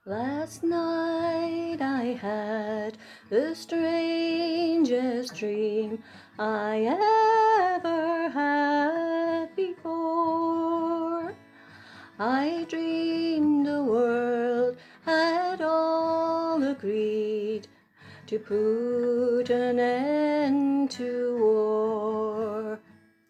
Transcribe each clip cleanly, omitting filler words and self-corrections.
Last night I had the strangest dream I ever had before. I dreamed the world had all agreed to put an end to war.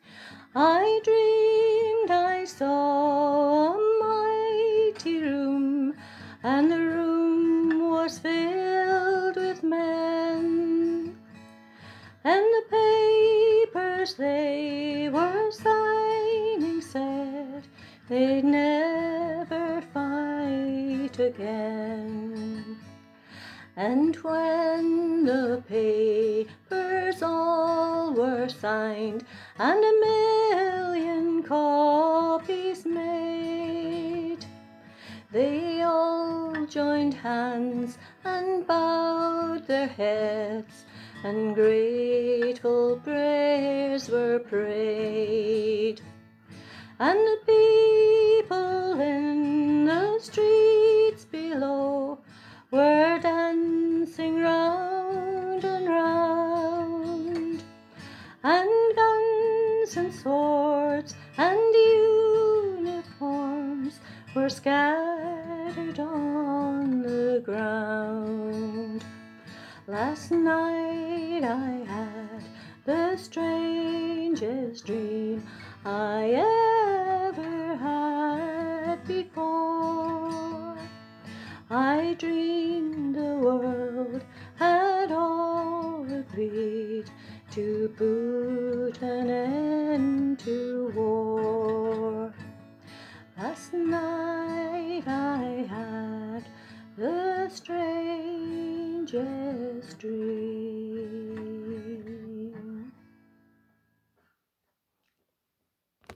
I dreamed I saw a mighty room, and the room was filled with men, and the papers they were signing said they'd never fight again. And when the papers all were signed and 1,000,000 copies made, they all joined hands and bowed their heads, and grateful prayers were prayed. And the people in the streets below were dancing round and round, and guns and swords and uniforms were scattered on the ground. Last night I had the strangest dream I ever had before. I dreamed the world had all agreed to put an end to war. Last night I had the strangest dream.